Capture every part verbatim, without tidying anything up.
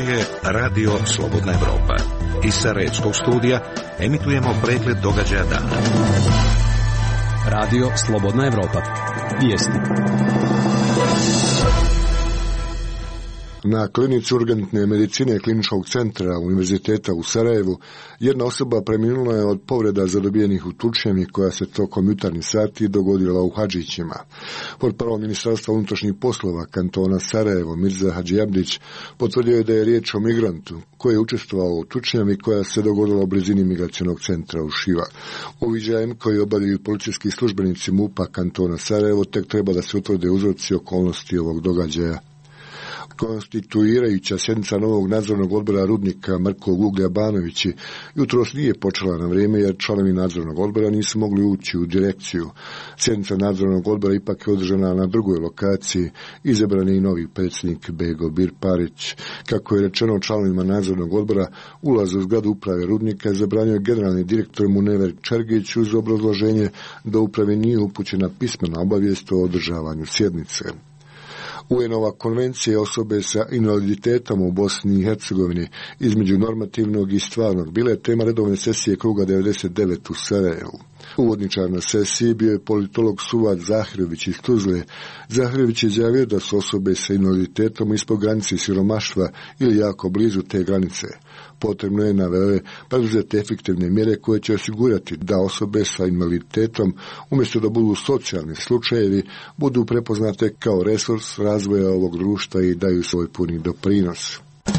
je Radio Slobodna Evropa. Iz Sarajevskog studija emitujemo pregled događaja dana. Radio Slobodna Evropa. Vijesti. Na klinici urgentne medicine Kliničkog centra Univerziteta u Sarajevu jedna osoba preminula je od povreda zadobijenih u tučnjavi koja se tokom jutarnjih sati dogodila u Hadžićima. Portparol Ministarstva unutrašnjih poslova kantona Sarajevo Mirza Hadžiabdić potvrdio je da je riječ o migrantu koji je učestvovao u tučnjavi koja se dogodila u blizini migracionog centra u Šiva. Uviđajem koji obavljaju policijski službenici MUP-a kantona Sarajevo tek treba da se utvrde uzroci i okolnosti ovog događaja. Konstituirajuća sjednica novog nadzornog odbora rudnika Mrkog uglja Banovići jutros nije počela na vrijeme jer članovi nadzornog odbora nisu mogli ući u direkciju. Sjednica nadzornog odbora ipak je održana na drugoj lokaciji, izabran je i novi predsjednik Bego Birparić. Kako je rečeno članovima nadzornog odbora, ulaz u zgradu uprave rudnika zabranio generalni direktor Munever Čergić uz obrazloženje da upravi nije upućena pismena obavijest o održavanju sjednice. U en ova konvencija osobe sa invaliditetom u Bosni i Hercegovini između normativnog i stvarnog bila je tema redovne sesije kruga devedeset devet u Sarajevu. Uvodničar na sesiji bio je politolog Suvad Zahirović iz Tuzle. Zahirović je izjavio da su osobe sa invaliditetom ispod granice siromaštva ili jako blizu te granice. Potrebno je, naveo je, preduzeti efektivne mjere koje će osigurati da osobe sa invaliditetom, umjesto da budu socijalni slučajevi, budu prepoznate kao resurs razvoja ovog društva i daju svoj puni doprinos.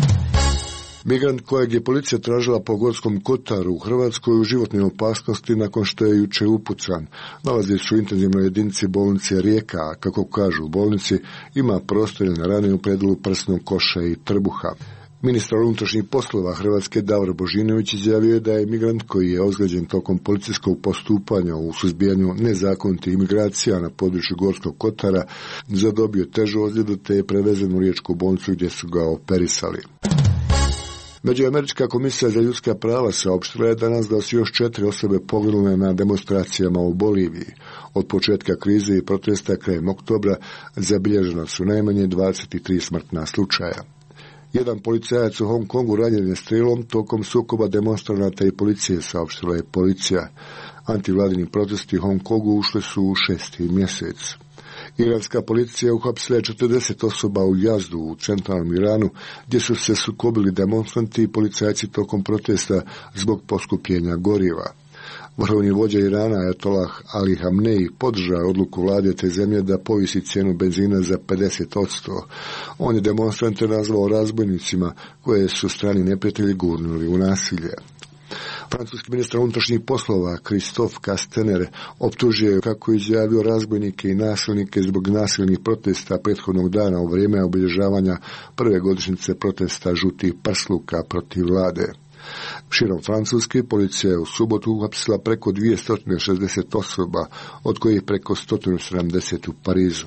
Migrant kojeg je policija tražila po Gorskom Kotaru u Hrvatskoj u životnoj opasnosti nakon što je jučer upucan. Nalazi su u intenzivnoj jedinici bolnice Rijeka, a kako kažu u bolnici, ima prostorne rane u predelu prsnog koša i trbuha. Ministar unutrašnjih poslova Hrvatske Davor Božinović izjavio je da je migrant koji je ozlijeđen tokom policijskog postupanja u suzbijanju nezakonitih imigracija na području Gorskog Kotara zadobio težu ozljedu te je prevezen u riječku bolnicu gdje su ga operisali. Međuamerička komisija za ljudska prava saopštila je danas da su još četiri osobe poginule na demonstracijama u Boliviji. Od početka krize i protesta krajem oktobra zabilježena su najmanje dvadeset tri smrtna slučaja. Jedan policajac u Hong Kongu ranjen je strelom tokom sukoba demonstranata i policije, saopštila je policija. Antivladini protesti u Hong Kongu ušli su u šesti mjesec. Iranska policija uhapsila je četrdeset osoba u Jazdu u centralnom Iranu, gdje su se sukobili demonstranti i policajci tokom protesta zbog poskupljenja goriva. Vrhovni vođa Irana Ajatolah Ali Hamneji podržao odluku vlade te zemlje da povisi cijenu benzina za pedeset posto. On je demonstrante nazvao razbojnicima koje su strani neprijatelji gurnuli u nasilje. Francuski ministar unutrašnjih poslova Christophe Castaner optužio je, kako je izjavio, razbojnike i nasilnike zbog nasilnih protesta prethodnog dana u vrijeme obilježavanja prve godišnjice protesta žutih prsluka protiv vlade. Širom Francuske policija je u subotu uhapsila preko dvjesto šezdeset osoba, od kojih preko sto sedamdeset u Parizu.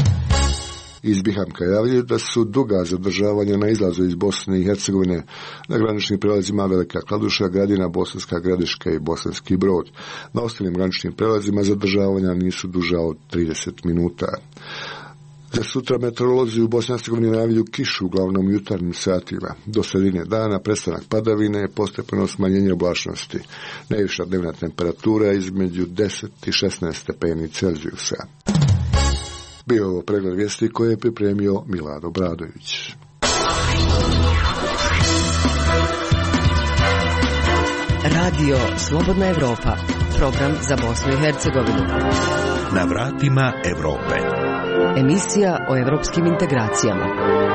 Iz Bihamka javljaju da su duga zadržavanja na izlazu iz Bosne i Hercegovine na graničnim prelazima Velika Kladuša, Gradina, Bosanska Gradiška i Bosanski Brod. Na ostalim graničnim prelazima zadržavanja nisu duža od trideset minuta. Za sutra meteorolozi u Bosni i Hercegovini najavljuju kišu uglavnom u jutarnjim satima. Do sredine dana prestanak padavine je postepeno smanjenje oblačnosti. Najviša dnevna temperatura između deset i šesnaest stepeni Celzijusa. Bio je ovo pregled vijesti koje je pripremio Milad Obradović. Radio Slobodna Evropa, program za Bosnu i Hercegovinu. Na vratima Evrope. Emisija o evropskim integracijama.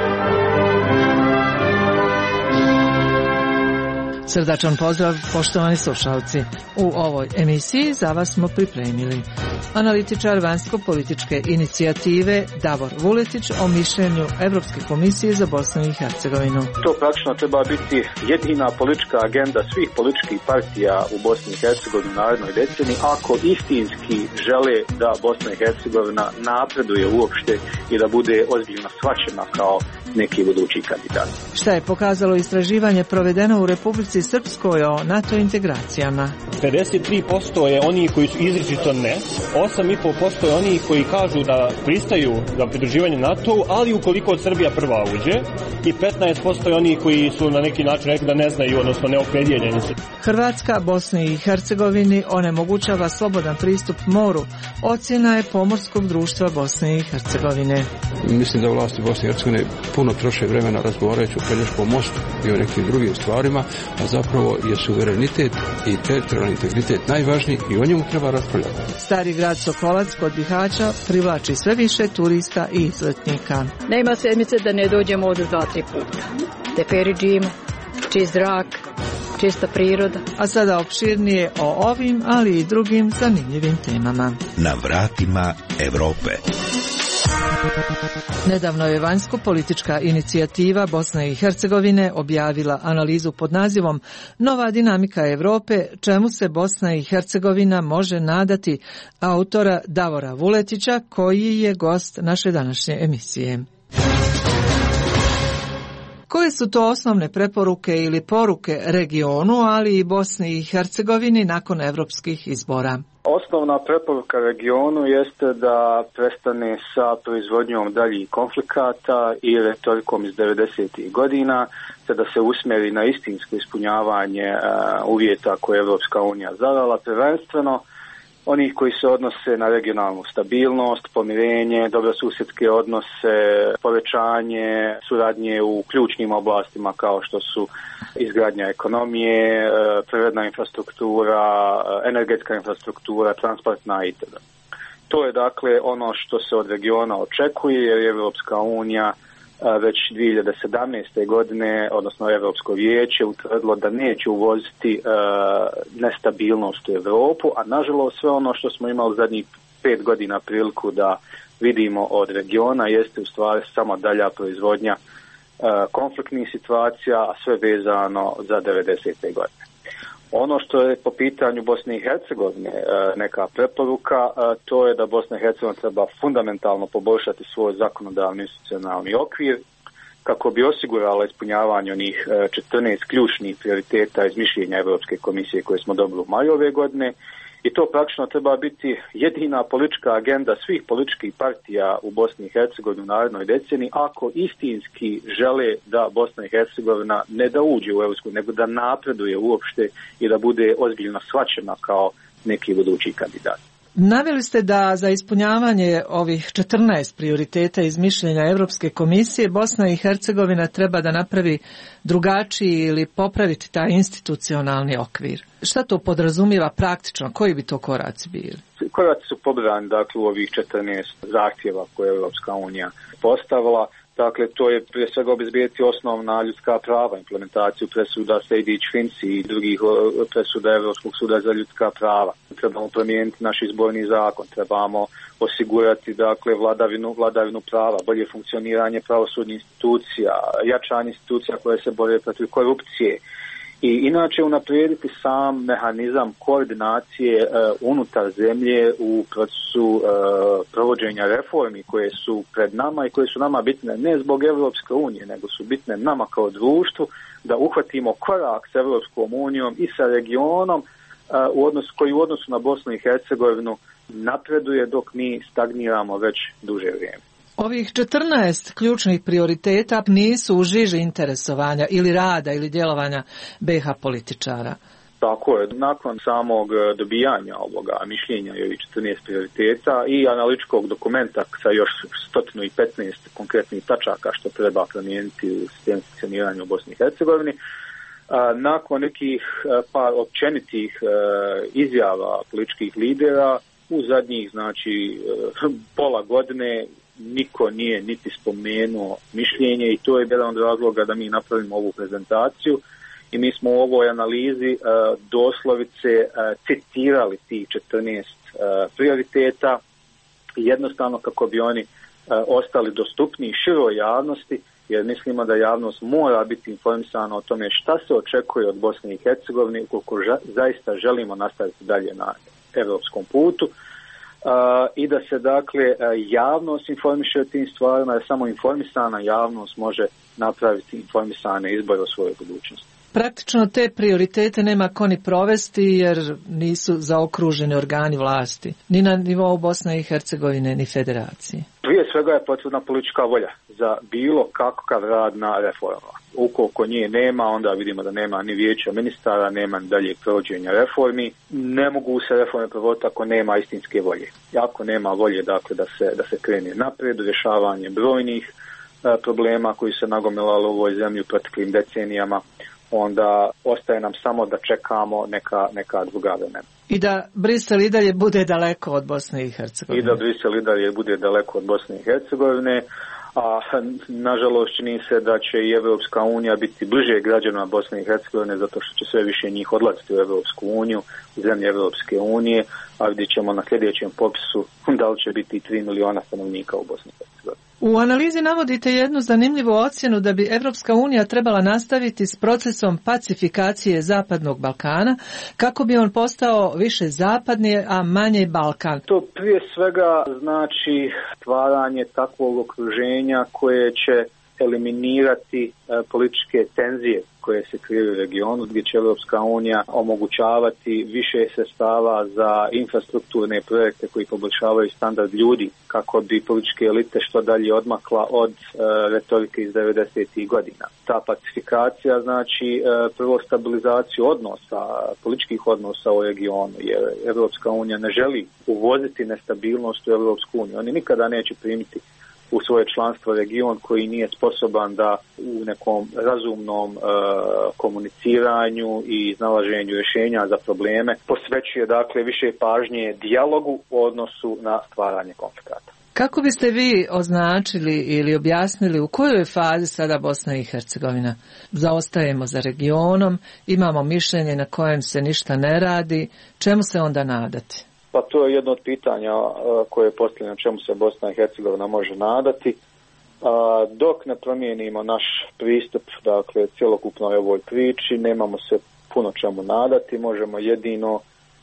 Srdačan pozdrav, poštovani slušalci. U ovoj emisiji za vas smo pripremili analitičar vanjsko-političke inicijative Davor Vuletić o mišljenju Evropske komisije za Bosnu i Hercegovinu. To praktično treba biti jedina politička agenda svih političkih partija u Bosni i Hercegovini u narednoj deceniji, ako istinski žele da Bosna i Hercegovina napreduje uopšte i da bude ozbiljno shvaćena kao neki budući kandidat. Šta je pokazalo istraživanje provedeno u Republici Srpskoj o NATO integracijama? pedeset tri posto je oni koji su izričito ne, osam i po posto je oni koji kažu da pristaju za pridruživanje NATO-u, ali ukoliko od Srbija prva uđe, i petnaest posto je oni koji su na neki način rekli da ne znaju, odnosno neopredjeljeni su. Hrvatska Bosni i Hercegovini onemogućava slobodan pristup moru, ocjena je Pomorskog društva Bosne i Hercegovine. Mislim da vlasti Bosne i Hercegovine puno troše vremena razgovarajući o Pelješkom mostu i o nekim drugim stvarima, a zapravo je suverenitet i teritorijalni integritet najvažniji i o njemu treba raspravljati. Stari grad Sokolac kod Bihaća privlači sve više turista i izletnika. Nema sedmice da ne dođemo od dva, tri puta. Teperi džima, čist zrak, čista priroda. A sada opširnije o ovim, ali i drugim zanimljivim temama. Na vratima Evrope. Nedavno je vanjsko-politička inicijativa Bosne i Hercegovine objavila analizu pod nazivom Nova dinamika Evrope, čemu se Bosna i Hercegovina može nadati, autora Davora Vuletića, koji je gost naše današnje emisije. Koje su to osnovne preporuke ili poruke regionu, ali i Bosni i Hercegovini nakon evropskih izbora? Osnovna preporuka regionu jeste da prestane sa proizvodnjom daljih konflikata i retorikom iz devedesetih godina, te da se usmjeri na istinsko ispunjavanje uh, uvjeta koje je Evropska unija zadala, prvenstveno onih koji se odnose na regionalnu stabilnost, pomirenje, dobrosusjedske odnose, povećanje suradnje u ključnim oblastima kao što su izgradnja ekonomije, privredna infrastruktura, energetska infrastruktura, transportna itd. To je dakle ono što se od regiona očekuje, jer je Evropska unija već dvije hiljade sedamnaeste. godine, odnosno Evropsko vijeće, utvrdilo da neće uvoziti e, nestabilnost u Europu, a nažalost sve ono što smo imali zadnjih pet godina priliku da vidimo od regiona jeste u stvari samo dalja proizvodnja e, konfliktnih situacija, a sve vezano za devedesete. godine. Ono što je po pitanju Bosne i Hercegovine neka preporuka, to je da Bosna i Hercegovina treba fundamentalno poboljšati svoj zakonodavni institucionalni okvir kako bi osigurala ispunjavanje onih četrnaest ključnih prioriteta iz mišljenja Europske komisije koje smo dobili u maju ove godine. I to praktično treba biti jedina politička agenda svih političkih partija u Bosni i Hercegovini u narednoj deceniji, ako istinski žele da Bosna i Hercegovina ne da uđe u Europsku, nego da napreduje uopšte i da bude ozbiljno shvaćena kao neki budući kandidat. Naveli ste da za ispunjavanje ovih četrnaest prioriteta iz mišljenja Europske komisije Bosna i Hercegovina treba da napravi drugačiji ili popraviti taj institucionalni okvir. Šta to podrazumijeva praktično? Koji bi to koraci bili? Koraci su pobrani dakle u ovih četrnaest zahtjeva koje je Europska unija postavila. Dakle, to je prije svega obezbijeti osnovna ljudska prava, implementaciju presuda Sejdić-Finci i drugih presuda Europskog suda za ljudska prava. Trebamo promijeniti naš izborni zakon, trebamo osigurati dakle vladavinu, vladavinu prava, bolje funkcioniranje pravosudnih institucija, jačanje institucija koje se bore protiv korupcije. I inače unaprijediti sam mehanizam koordinacije uh, unutar zemlje u procesu uh, provođenja reformi koje su pred nama i koje su nama bitne ne zbog Evropske unije, nego su bitne nama kao društvu da uhvatimo korak s Evropskom unijom i sa regionom uh, u odnosu, koji u odnosu na Bosnu i Hercegovinu napreduje dok mi stagniramo već duže vrijeme. Ovih četrnaest ključnih prioriteta nisu u žiži interesovanja ili rada ili djelovanja be ha političara. Tako je, nakon samog dobijanja ovoga mišljenja i ovih četrnaest prioriteta i analitičkog dokumenta sa još sto petnaest konkretnih tačaka što treba promijeniti u sistemu funkcioniranja u Bosni i Hercegovini, nakon nekih par općenitih izjava političkih lidera u zadnjih znači pola godine niko nije niti spomenuo mišljenje i to je jedan od razloga da mi napravimo ovu prezentaciju i mi smo u ovoj analizi uh, doslovice uh, citirali tih četrnaest uh, prioriteta jednostavno kako bi oni uh, ostali dostupni široj javnosti, jer mislimo da javnost mora biti informisana o tome šta se očekuje od Bosne i Hercegovine ukoliko ža- zaista želimo nastaviti dalje na evropskom putu. Uh, i da se dakle javnost informiše o tim stvarima, da samo informisana javnost može napraviti informisane izbore o svojoj budućnosti. Praktično te prioritete nema ko ni provesti jer nisu zaokruženi organi vlasti, ni na nivou Bosne i Hercegovine, ni federacije. Prije svega je potrebna politička volja za bilo kakav rad na reformama. Ukoliko nje nema, onda vidimo da nema ni vijeća ministara, nema ni dalje provođenja reformi. Ne mogu se reforme provoditi ako nema istinske volje. Ako nema volje, dakle, da se, da se krene naprijed u rješavanje brojnih e, problema koji se nagomilali u ovoj zemlji u proteklim decenijama, onda ostaje nam samo da čekamo neka, neka druga vremena. I da Brisel i dalje bude daleko od Bosne i Hercegovine. I da Brisel i dalje bude daleko od Bosne i Hercegovine, a nažalost čini se da će i Evropska unija biti bliže građanima Bosne i Hercegovine zato što će sve više njih odlaziti u Evropsku uniju, u zemlje Evropske unije, a vidjet ćemo na sljedećem popisu da li će biti tri miliona stanovnika u Bosni i Hercegovini. U analizi navodite jednu zanimljivu ocjenu da bi Evropska unija trebala nastaviti s procesom pacifikacije Zapadnog Balkana kako bi on postao više zapadni, a manje Balkan. To prije svega znači stvaranje takvog okruženja koje će eliminirati e, političke tenzije koje se kriju u regionu, gdje će Europska unija omogućavati više sredstava za infrastrukturne projekte koji poboljšavaju standard ljudi, kako bi političke elite što dalje odmakla od e, retorike iz devedesetih godina. Ta pacifikacija znači e, prvo stabilizaciju odnosa, političkih odnosa u regionu, jer Europska unija ne želi uvoziti nestabilnost u Europsku uniju. Oni nikada neće primiti u svoje članstvo region koji nije sposoban da u nekom razumnom e, komuniciranju i iznalaženju rješenja za probleme posvećuje dakle više pažnje dijalogu u odnosu na stvaranje konflikata. Kako biste vi označili ili objasnili u kojoj je fazi sada Bosna i Hercegovina? Zaostajemo za regionom, imamo mišljenje na kojem se ništa ne radi, čemu se onda nadati? Pa to je jedno od pitanja koje je postavljeno čemu se Bosna i Hercegovina može nadati. A, dok ne promijenimo naš pristup, dakle, cjelokupnoj ovoj priči, nemamo se puno čemu nadati, možemo jedino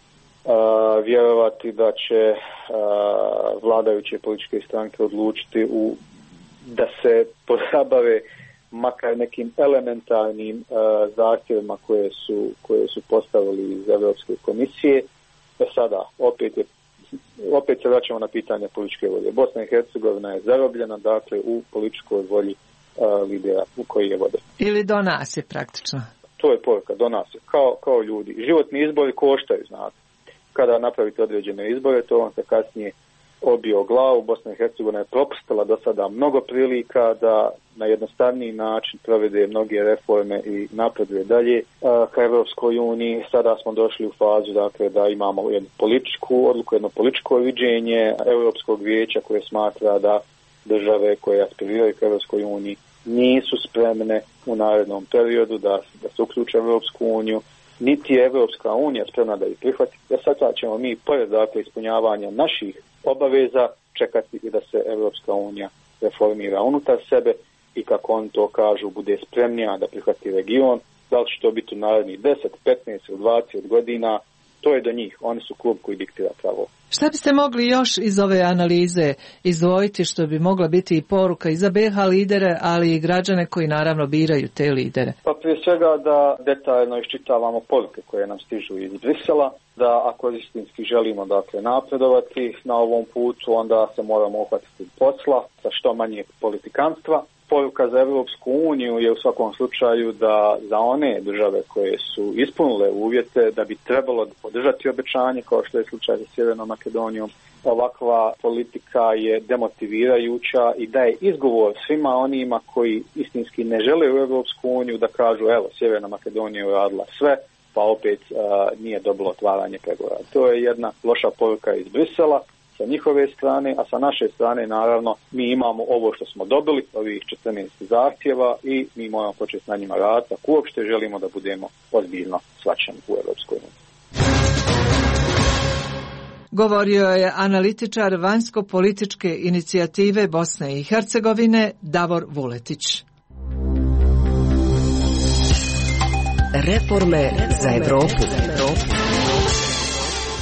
a, vjerovati da će a, vladajuće političke stranke odlučiti u, da se pozabave makar nekim elementarnim a, zahtjevima koje su, koje su postavili iz Europske komisije. E sada, opet, je, opet se vraćamo na pitanje političke volje. Bosna i Hercegovina je zarobljena, dakle, u političkoj volji a, lidera u koji je vode. Ili do nas je praktično. To je poruka, do nas je, kao, kao ljudi. Životni izbori koštaju, znate. Kada napravite određene izbore, to vam se kasnije obio glavu. Bosna i Hercegovina je propustila do sada mnogo prilika da na jednostavniji način provede mnoge reforme i napreduje dalje ka Evropskoj uniji. Sada smo došli u fazu dakle, da imamo jednu političku odluku, jedno političko viđenje Europskog vijeća koje smatra da države koje aspiriraju ka Evropskoj uniji nisu spremne u narednom periodu da, da se uključe u Evropsku uniju, niti je Evropska unija spremna da ih prihvati. Da sad ćemo mi pored dakle, ispunjavanja naših obaveza čekati i da se Evropska unija reformira unutar sebe i kako oni to kažu bude spremnija da prihvati region. Da li će to biti u narednih deset, petnaest ili dvadeset godina, to je do njih. Oni su klub koji diktira pravo. Šta biste mogli još iz ove analize izdvojiti što bi mogla biti i poruka i za be ha lidere, ali i građane koji naravno biraju te lidere? Pa prije svega da detaljno iščitavamo poruke koje nam stižu iz Brisela, da ako istinski želimo dakle napredovati na ovom putu, onda se moramo uhvatiti posla sa što manje politikanstva. Poruka za Europsku uniju je u svakom slučaju da za one države koje su ispunile uvjete da bi trebalo podržati obećanje, kao što je slučaj sa Sjevernom Makedonijom, ovakva politika je demotivirajuća i daje izgovor svima onima koji istinski ne žele u Europsku uniju da kažu evo Sjeverna Makedonija je uradila sve, pa opet a, nije dobilo otvaranje pregovora. To je jedna loša poruka iz Brisela sa njihove strane, a sa naše strane naravno mi imamo ovo što smo dobili, ovih četrnaest zahtjeva i mi moramo početi na njima raditi ako uopšte želimo da budemo ozbiljno shvaćeni u Europskoj uniji. Govorio je analitičar vanjsko-političke inicijative Bosne i Hercegovine Davor Vuletić. Reforme za Evropu.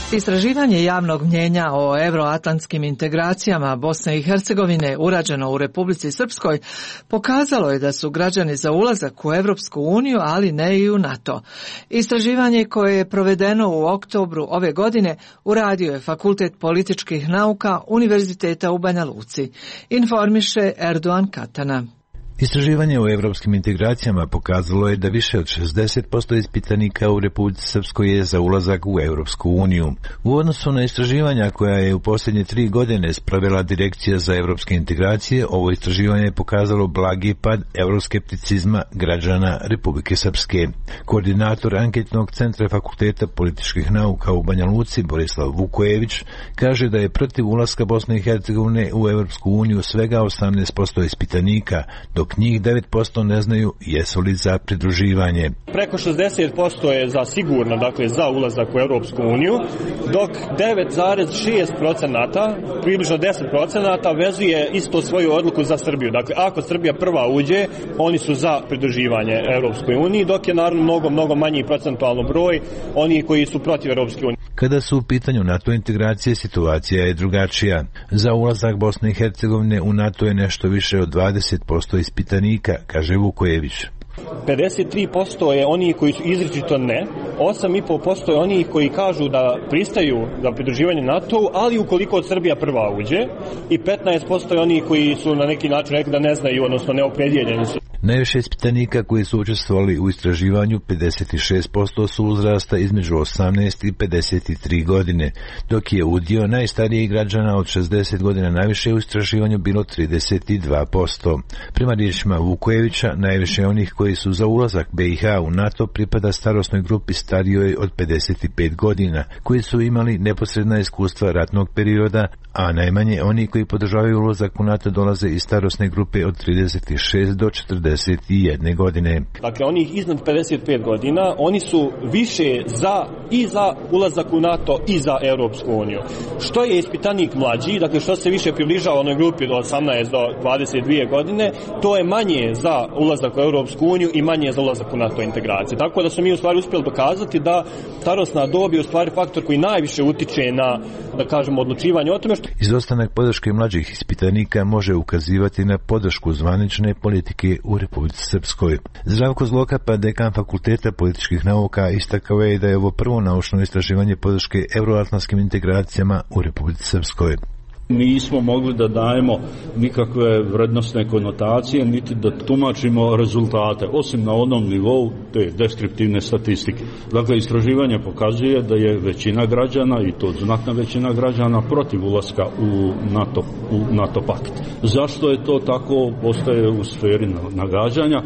Istraživanje javnog mnjenja o euroatlantskim integracijama Bosne i Hercegovine urađeno u Republici Srpskoj pokazalo je da su građani za ulazak u Europsku uniju, ali ne i u NATO. Istraživanje koje je provedeno u oktobru ove godine uradio je Fakultet političkih nauka Univerziteta u Banja Luci. Informiše Erdoğan Katana. Istraživanje o evropskim integracijama pokazalo je da više od šezdeset posto ispitanika u Republici Srpskoj je za ulazak u Europsku uniju. U odnosu na istraživanja koja je u posljednje tri godine sprovela Direkcija za evropske integracije, ovo istraživanje je pokazalo blagi pad euroskepticizma građana Republike Srpske. Koordinator anketnog centra Fakulteta političkih nauka u Banja Luci, Borislav Vukojević, kaže da je protiv ulaska Bosne i Hercegovine u Europsku uniju svega osamnaest posto ispitanika, dok njih devet posto ne znaju jesu li za pridruživanje. Preko šezdeset posto je za sigurno, dakle za ulazak u Europsku uniju, dok devet zarez šest procenata, približno deset procenata, vezuje isto svoju odluku za Srbiju. Dakle, ako Srbija prva uđe, oni su za pridruživanje Europskoj uniji, dok je naravno mnogo, mnogo manji procentualno broj oni koji su protiv Europske unije. Kada su u pitanju NATO integracije, situacija je drugačija. Za ulazak Bosne i Hercegovine u NATO je nešto više od dvadeset posto ispitanika, kaže Vukojević. pedeset tri posto je oni koji su izričito ne, osam i pol posto je oni koji kažu da pristaju za pridruživanje NATO-u, ali ukoliko od Srbija prva uđe, i petnaest posto je oni koji su na neki način rekli da ne znaju, odnosno neopredjeljeni su. Najviše ispitanika koji su učestvovali u istraživanju, pedeset šest posto su uzrasta između osamnaest i pedeset tri godine, dok je udio najstarijih građana od šezdeset godina najviše u istraživanju bilo trideset dva posto. Prema riječima Vukojevića, najviše onih koji su za ulazak B i H u NATO pripada starosnoj grupi starijoj od pedeset pet godina, koji su imali neposredna iskustva ratnog perioda, a najmanje oni koji podržavaju ulazak u NATO dolaze iz starosne grupe od trideset šest do četrdeset jedne godine. Dakle, oni iznad pedeset pet godina, oni su više za i za ulazak u NATO i za Europsku uniju. Što je ispitanik mlađi, dakle što se više približava onoj grupi od osamnaest do dvadeset dvije godine, to je manje za ulazak u Europsku uniju i manje za ulazak u NATO integracije. Tako da smo mi u stvari uspjeli dokazati da starosna dob je u stvari faktor koji najviše utiče na, da kažemo, odlučivanje o tome što... Izostanak podrške mlađih ispitanika može ukazivati na podršku zvanične politike u Republici Srpskoj. Zdravko Zlokapa, dekan Fakulteta političkih nauka, istakao je da je ovo prvo naučno istraživanje podrške euroatlantskim integracijama u Republici Srpskoj. Nismo mogli da dajemo nikakve vrednostne konotacije, niti da tumačimo rezultate, osim na onom nivou te deskriptivne statistike. Dakle, istraživanje pokazuje da je većina građana, i to znatna većina građana, protiv ulaska u NATO, u NATO pakt. Zašto je to tako, ostaje u sferi nagađanja,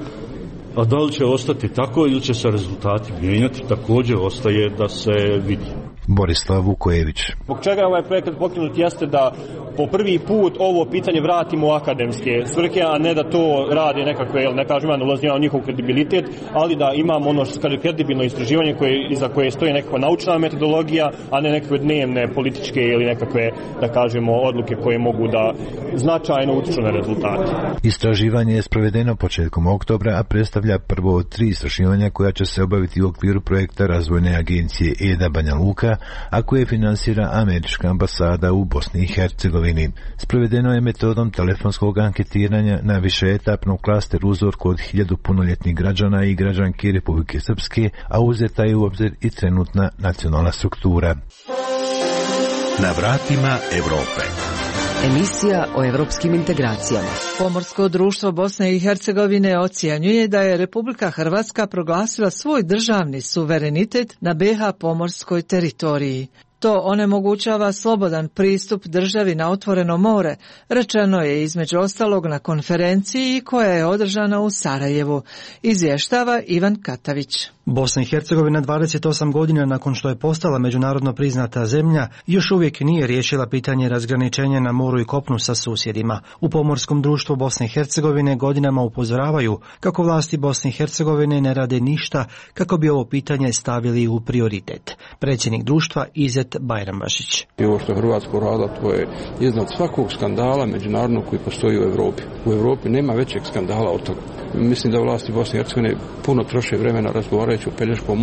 a da li će ostati tako ili će se rezultati mijenjati, također ostaje da se vidi. Borislav Vukojević. Zbog čega ovaj projekat pokrenut jeste da po prvi put ovo pitanje vratimo u akademske svrhe, a ne da to radi nekakve, ne kažem, ulazimo u njihov kredibilitet, ali da imamo ono što kaže kredibilno istraživanje koje, iza koje stoji nekakva naučna metodologija, a ne nekakve dnevne političke ili nekakve, da kažemo, odluke koje mogu da značajno utiču na rezultate. Istraživanje je sprovedeno početkom oktobra, a predstavlja prvo od tri istraživanja koja će se obaviti u okviru projekta Razvojne agencije E D A Banja Luka, a koje finansira Američka ambasada u Bosni i Hercegovini. Sprovedeno je metodom telefonskog anketiranja na višeetapnom klasteru uzorku od hiljadu punoljetnih građana i građanki Republike Srpske, a uzeta je u obzir i trenutna nacionalna struktura. Na vratima Evrope. Emisija o evropskim integracijama. Pomorsko društvo Bosne i Hercegovine ocjenjuje da je Republika Hrvatska proglasila svoj državni suverenitet na B H pomorskoj teritoriji. To onemogućava slobodan pristup državi na otvoreno more, rečeno je između ostalog na konferenciji koja je održana u Sarajevu, izvještava Ivan Katavić. Bosna i Hercegovina dvadeset osam godina nakon što je postala međunarodno priznata zemlja, još uvijek nije riješila pitanje razgraničenja na moru i kopnu sa susjedima. U Pomorskom društvu Bosne i Hercegovine godinama upozoravaju kako vlasti Bosne i Hercegovine ne rade ništa kako bi ovo pitanje stavili u prioritet. Predsjednik društva Izet Bajrambašić. I ovo što Hrvatsko rada, to je iznad svakog skandala međunarodnog koji postoji u Europi. U Europi nema većeg skandala od toga. Mislim da vlasti Bosne i Hercegovine puno troše vremena razgovarajući o Pelješkom mostu,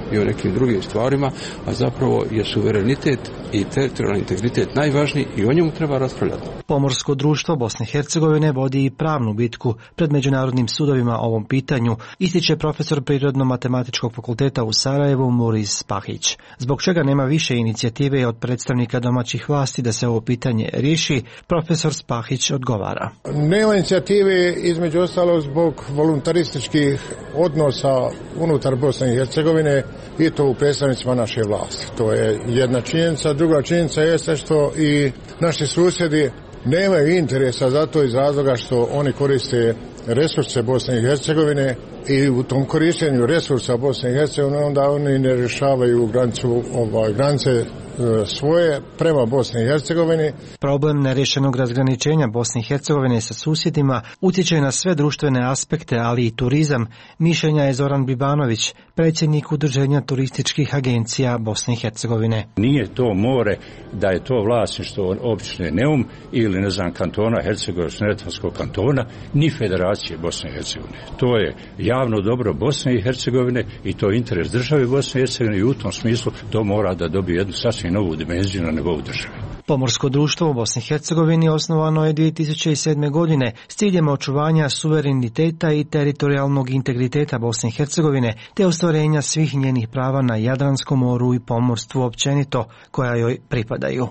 i o nekim drugim stvarima, a zapravo je suverenitet i teritorijalni integritet najvažniji i o njemu treba raspravljati. Pomorsko društvo Bosne i Hercegovine vodi i pravnu bitku pred međunarodnim sudovima o ovom pitanju, ističe profesor Prirodno-matematičkog fakulteta u Sarajevu Muris Spahić. Zbog čega nema više inicijative od predstavnika domaćih vlasti da se ovo pitanje riješi, profesor Spahić odgovara. Nema inicijative između ostalo zbog voluntarističkih odnosa unutar Bosne i Hercegovine i to u predstavnicima naše vlasti. To je jedna činjenica. Druga činjenica jeste što i naši susjedi nemaju interesa za to iz razloga što oni koriste resurse Bosne i Hercegovine i u tom korištenju resursa Bosne i Hercegovine onda oni ne rješavaju granicu, ovaj, granice svoje prema Bosni i Hercegovini. Problem nerješenog razgraničenja Bosne i Hercegovine sa susjedima utječe na sve društvene aspekte, ali i turizam. Mišljenja je Zoran Bibanović, predsjednik Udruženja turističkih agencija Bosne i Hercegovine. Nije to more da je to vlasništvo općine Neum ili ne znam kantona Hercegovsko-neretvanskog kantona, ni Federacije Bosne i Hercegovine. To je javno dobro Bosne i Hercegovine i to je interes države Bosne i Hercegovine i u tom smislu to mora da dobije jednu sasvim novu dimenziju na nivou države. Pomorsko društvo u Bosni i Hercegovini osnovano je dvije tisuće sedme. godine s ciljem očuvanja suvereniteta i teritorijalnog integriteta Bosne i Hercegovine te ostvarenja svih njenih prava na Jadranskom moru i pomorstvu općenito koja joj pripadaju.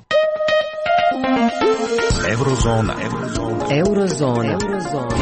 Eurozona. Eurozona. Eurozona.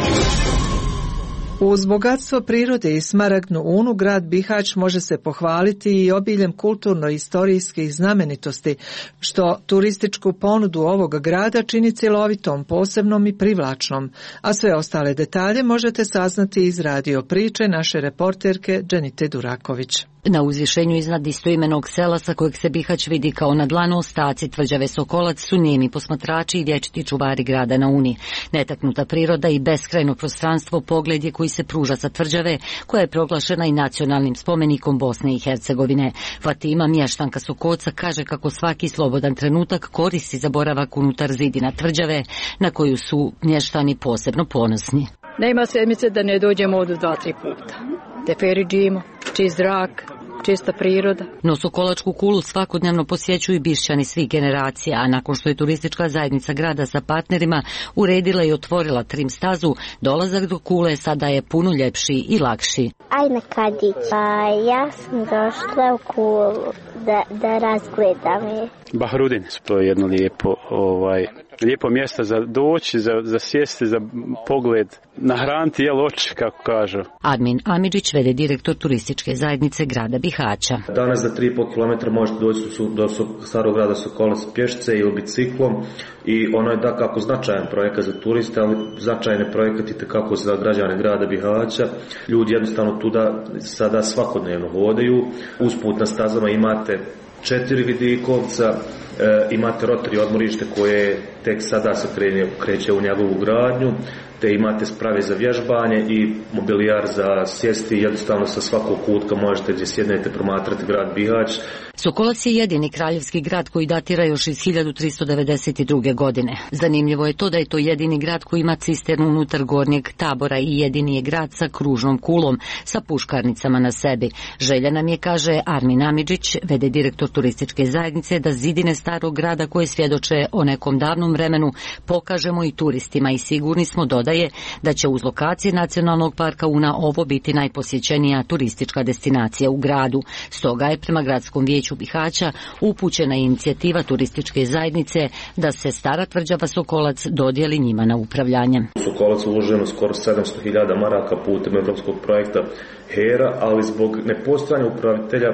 Uz bogatstvo prirode i smaragdnu unu, grad Bihać može se pohvaliti i obiljem kulturno-istorijskih znamenitosti, što turističku ponudu ovoga grada čini cjelovitom, posebnom i privlačnom, a sve ostale detalje možete saznati iz radio priče naše reporterke Dženite Duraković. Na uzvišenju iznad istoimenog sela sa kojeg se Bihać vidi kao na dlanu ostaci tvrđave Sokolac su nijemi posmatrači i vječiti čuvari grada na Uni. Netaknuta priroda i beskrajno prostranstvo pogled je koji se pruža sa tvrđave, koja je proglašena i nacionalnim spomenikom Bosne i Hercegovine. Fatima, mještanka Sokolca, kaže kako svaki slobodan trenutak koristi za boravak unutar zidina tvrđave, na koju su mještani posebno ponosni. Nema sedmice da ne dođemo od dva, tri puta. Teferi džimo, čist zrak, čista priroda. No Sokolačku kulu svakodnevno posjećuju Bišćani svih generacija, a nakon što je turistička zajednica grada sa partnerima uredila i otvorila trim stazu, dolazak do kule sada je puno ljepši i lakši. Ajme Kadić, pa ja sam došla u kulu da, da razgledam je. Bahrudin, to je jedno lijepo, ovaj, lijepo mjesto za doći, za, za sjesti, za pogled, nahraniti jel oči, kako kažu. Admin Amidžić, vede direktor turističke zajednice grada Bihaća. Danas za tri i pol kilometra možete doći do starog grada Sokolac pješce ili biciklom i ono je da kako značajan projekat za turiste, ali značajne projekat i kako za građane grada Bihaća. Ljudi jednostavno tuda sada svakodnevno hodaju. Usput na stazama imate četiri vidikovca, e, imate rotari odmorište koje tek sada se kreće, kreće u njegovu gradnju, te imate sprave za vježbanje i mobilijar za sjesti, jednostavno sa svakog kutka možete gdje sjednete promatrati grad Bihać. Sokolac je jedini kraljevski grad koji datira još iz hiljadu tristo devedeset druge. godine. Zanimljivo je to da je to jedini grad koji ima cisternu unutar gornjeg tabora i jedini je grad sa kružnom kulom, sa puškarnicama na sebi. Želja nam je, kaže Armin Amidžić, vede direktor turističke zajednice, da zidine starog grada koje svjedoče o nekom davnom vremenu pokažemo i turistima i sigurni smo, dodaje, da će uz lokacije Nacionalnog parka Una ovo biti najposjećenija turistička destinacija u gradu. Stoga je prema gradskom vijeću Bihaća upućena inicijativa turističke zajednice da se stara tvrđava Sokolac dodijeli njima na upravljanje. U Sokolac uloženo skoro sedamsto hiljada maraka putem evropskog projekta HERA, ali zbog nepostojanja upravitelja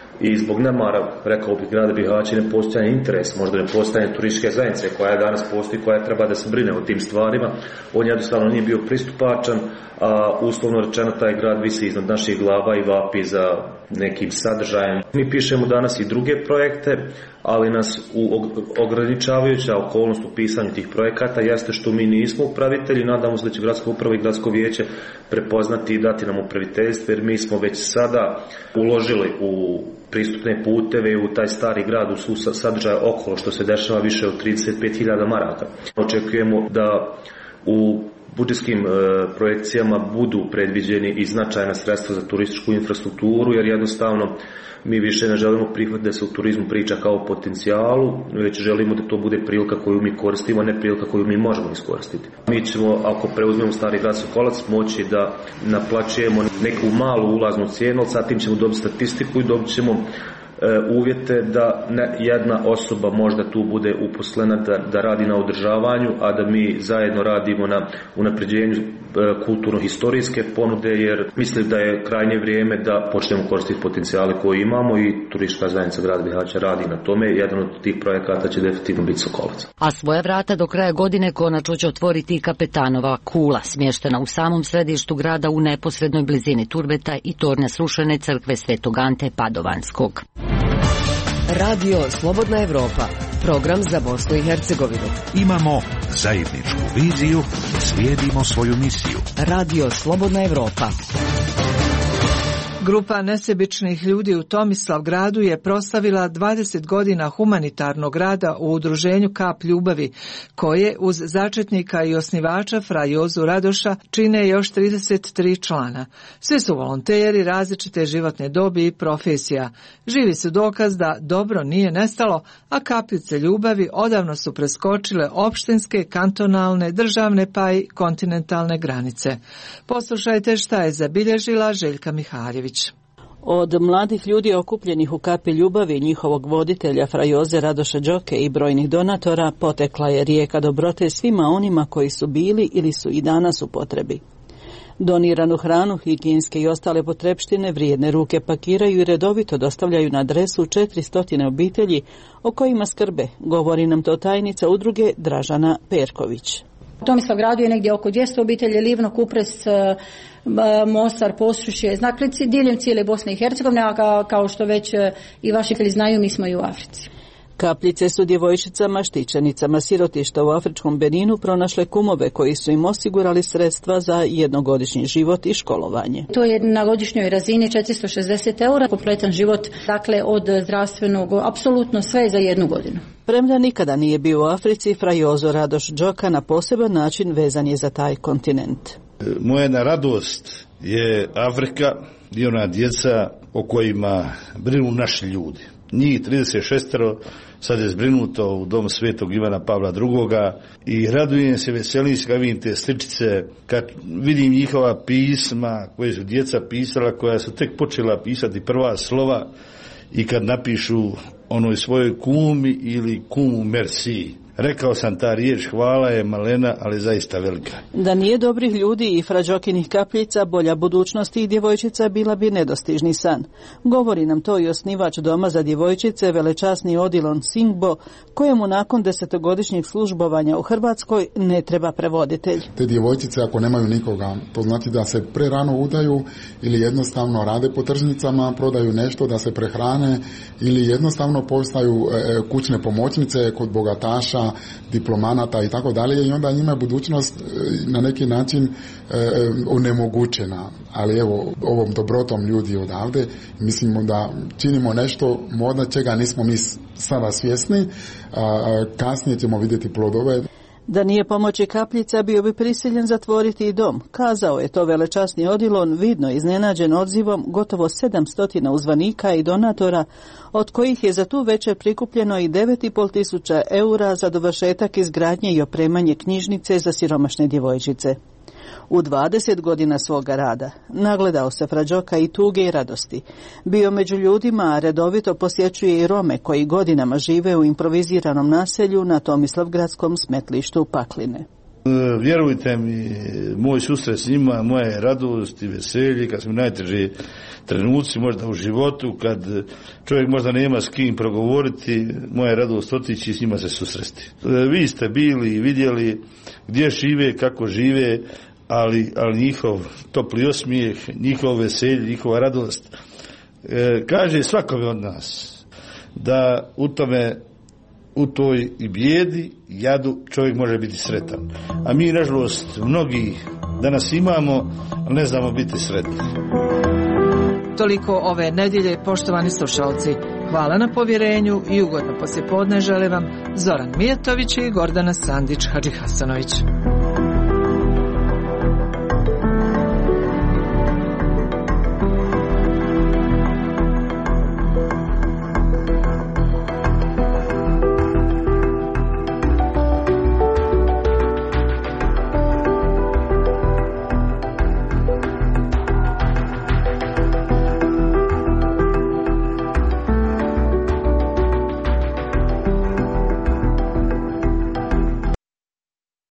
i zbog nemara, rekao bih, grada Bihaća i nepostojanja interes, možda nepostojanja turističke zajednice koja je danas postoji, koja treba da se brine o tim stvarima, on jednostavno nije bio pristupačan, a uslovno rečeno taj grad visi iznad naših glava i vapi za nekim sadržajem. Mi pišemo danas i druge projekte, ali nas u ograničavajuća okolnost u pisanju tih projekata jeste što mi nismo upravitelji. Nadamo se da će gradska uprava i gradsko vijeće prepoznati i dati nam upraviteljstvo, jer mi smo već sada uložili u pristupne puteve u taj stari grad, u sadržaje okolo, što se dešava više od trideset pet hiljada maraka. Očekujemo da u budžetskim e, projekcijama budu predviđeni i značajna sredstva za turističku infrastrukturu, jer jednostavno mi više ne želimo prihvatiti da se u turizmu priča kao o potencijalu, već želimo da to bude prilika koju mi koristimo, a ne prilika koju mi možemo iskoristiti. Mi ćemo, ako preuzmemo Stari grad Sokolac, moći da naplaćujemo neku malu ulaznu cijenu, ali sad tim ćemo dobiti statistiku i dobit ćemo uvjete da ne jedna osoba možda tu bude uposlena da, da radi na održavanju, a da mi zajedno radimo na unapređenju kulturno-historijske ponude, jer mislim da je krajnje vrijeme da počnemo koristiti potencijale koje imamo i turistička zajednica grada Bihaća radi na tome. Jedan od tih projekata će definitivno biti Sokolac. A svoja vrata do kraja godine konačno će otvoriti i Kapetanova kula, smještena u samom središtu grada u neposrednoj blizini Turbeta i tornja srušene crkve Svetog Ante Padovanskog. Radio Slobodna Evropa, program za Bosnu i Hercegovinu. Imamo zajedničku viziju, slijedimo svoju misiju. Radio Slobodna Evropa. Grupa nesebičnih ljudi u Tomislavgradu je proslavila dvadeset godina humanitarnog rada u udruženju Kap ljubavi, koje uz začetnika i osnivača Fra Jozu Radoša čine još trideset tri člana. Svi su volonteri različite životne dobi i profesija. Živi su dokaz da dobro nije nestalo, a kapljice ljubavi odavno su preskočile opštinske, kantonalne, državne pa i kontinentalne granice. Poslušajte šta je zabilježila Željka Mihaljević. Od mladih ljudi okupljenih u Kapi ljubavi, njihovog voditelja Fra Joze Radoša Đoke i brojnih donatora potekla je rijeka dobrote svima onima koji su bili ili su i danas u potrebi. Doniranu hranu, higijenske i ostale potrepštine vrijedne ruke pakiraju i redovito dostavljaju na adresu četiristo obitelji o kojima skrbe, govori nam to tajnica udruge Dražana Perković. U Tomislavgradu je negdje oko dvjesto obitelji, Livno, Kupres, Mostar, Posušje, Znaklici, diljem cijele Bosne i Hercegovine, a kao što već i vaši ljudi znaju, mi smo i u Africi. Kapljice su djevojčicama, štićenicama sirotišta u afričkom Beninu pronašle kumove koji su im osigurali sredstva za jednogodišnji život i školovanje. To je na godišnjoj razini četiristo šezdeset eura, kompletan život, dakle od zdravstvenog, apsolutno sve za jednu godinu. Premda nikada nije bio u Africi, Fra Jozo Radoš Đoka na poseban način vezan je za taj kontinent. Moja jedna radost je Afrika i ona djeca o kojima brinu naši ljudi. Njih trideset šest sad je zbrinuto u dom Svetog Ivana Pavla drugoga i radujem se, veselim se kad vidim te sličice, kad vidim njihova pisma koje su djeca pisala, koja su tek počela pisati prva slova i kad napišu onoj svojoj kumi ili kumu merci. Rekao sam, ta riječ hvala je malena, ali zaista velika. Da nije dobrih ljudi i Fra Đokinih kapljica, bolja budućnost tih djevojčica bila bi nedostižni san. Govori nam to i osnivač doma za djevojčice, velečasni Odilon Singbo, kojemu nakon desetogodišnjeg službovanja u Hrvatskoj ne treba prevoditelj. Te djevojčice, ako nemaju nikoga, to znači da se prerano udaju ili jednostavno rade po tržnicama, prodaju nešto da se prehrane ili jednostavno postaju e, kućne pomoćnice kod bogataša, diplomanata i tako dalje, i onda njima je budućnost na neki način e, onemogućena. Ali evo, ovom dobrotom ljudi odavde mislimo da činimo nešto možda čega nismo mi sada svjesni, a kasnije ćemo vidjeti plodove. Da nije pomoći kapljica, bio bi prisiljen zatvoriti i dom. Kazao je to velečasni Odilon, vidno iznenađen odzivom gotovo sedamsto uzvanika i donatora, od kojih je za tu večer prikupljeno i devet i pol tisuća eura za dovršetak izgradnje i opremanje knjižnice za siromašne djevojčice. U dvadeset godina svoga rada nagledao se Fra Đoka i tuge i radosti. Bio među ljudima, a redovito posjećuje i Rome koji godinama žive u improviziranom naselju na Tomislavgradskom smetlištu Pakline. Vjerujte mi, moj susret s njima, moja radost i veselje, kad su najteži trenuci možda u životu, kad čovjek možda nema s kim progovoriti, moja radost otići i s njima se susresti. Vi ste bili i vidjeli gdje žive, kako žive, ali, ali njihov topli osmijeh, njihov veselje, njihova radost, e, kaže svakome od nas da u tome, u toj i bijedi, jadu čovjek može biti sretan. A mi, nažalost, mnogi danas imamo, ali ne znamo biti sretni. Toliko ove nedjelje, poštovani slušalci. Hvala na povjerenju i ugodno poslijepodne žele vam Zoran Mijatović i Gordana Sandić Hadžihasanović.